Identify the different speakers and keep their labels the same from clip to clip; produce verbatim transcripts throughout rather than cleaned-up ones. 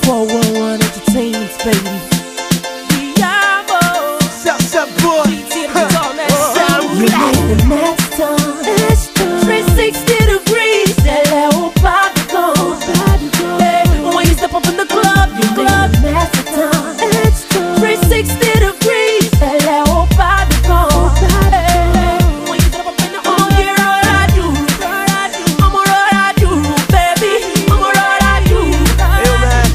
Speaker 1: four one one Entertainment, baby. Diamo,
Speaker 2: Southside boy,
Speaker 1: you made the master. three sixty degrees, ela é o padrão. When you step up in the club, you club master. three sixty degrees, ela é o padrão. When you step up in the club, you know what I do. I'm what I do, baby. I'm what I do.
Speaker 2: Hey man,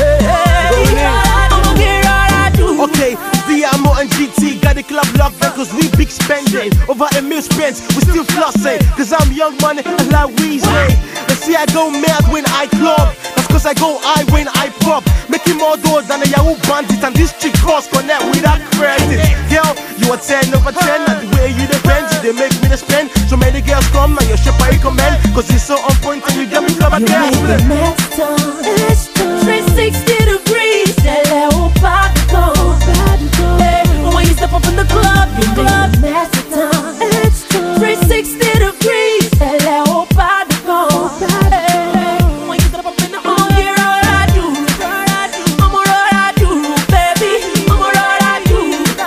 Speaker 1: I'm get what I do.
Speaker 2: okay, Diamo and G T got the club locked down cause we big spending. Over a mil spends, we still flossing. Cause I'm young money, I like Weezy. Let's see I go mad when I club. That's cause I go I when I pop. Making more doors than a Yahoo bandit. And this chick cross connect without credit. Girl, you a ten over ten. And the way you depend, you they make me to spend. So many girls come and your ship I recommend. Cause it's so on point and you get me club
Speaker 1: You
Speaker 2: again.
Speaker 1: make the master. three sixty degrees, ela é o padrão. When you step up in the club, you club master. three sixty degrees, ela é o padrão. When you step up in the club, you know what I do. I'm what I do, baby. I'm what I do.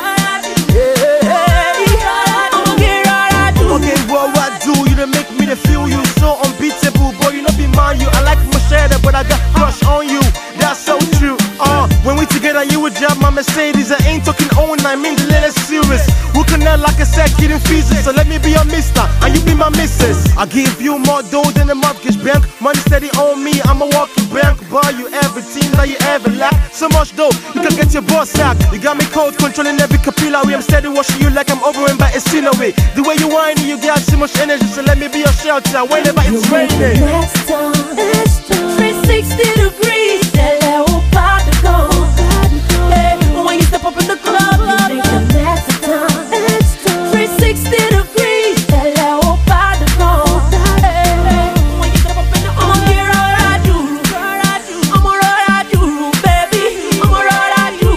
Speaker 1: I'm get what I do.
Speaker 2: Okay, what I do, you done make me to feel you so unbeatable. Boy, you not be mine, you. I like my shadow, but I got crush on you. That's so true. Uh, when we together, you would drive my Mercedes. I ain't talking own, I mean the little serious. We connect like I said, kidding physics. So let me be your mister, and you be my missus. I give you more dough than a mortgage bank. Money steady on me, I'm a walking bank. Buy you everything that you ever lack. So much dough, you can get your boss sacked. You got me cold, controlling every capillary. I'm steady washing you like I'm over and by a scenery. The way you whine, you got so much energy. So let me be your shelter whenever it's raining.
Speaker 1: three sixty degrees, ela é o padrão. When you step up in the club, you make the master. three sixty degrees, ela é o padrão. When you step up in the club, you know what I do. I'm what I do, baby. I'm what I do.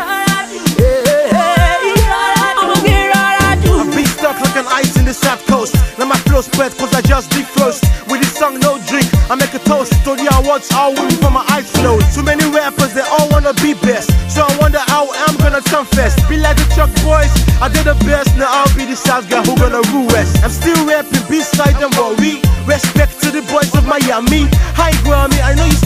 Speaker 1: I'm get what I do.
Speaker 2: I've been stuck like an ice in the south coast. Now my flow spread cause I just defrost. With this song no drink, I make a toast. To the awards all winning for my eyes flow. Too many rappers, they all wanna be best. So I wonder how I'm gonna confess. Be like the Chuck Boys, I did the best. Now I'll be the South guy who gonna rule West. I'm still rapping beside them, worry. Respect to the boys of Miami. Hi Grammy, I know you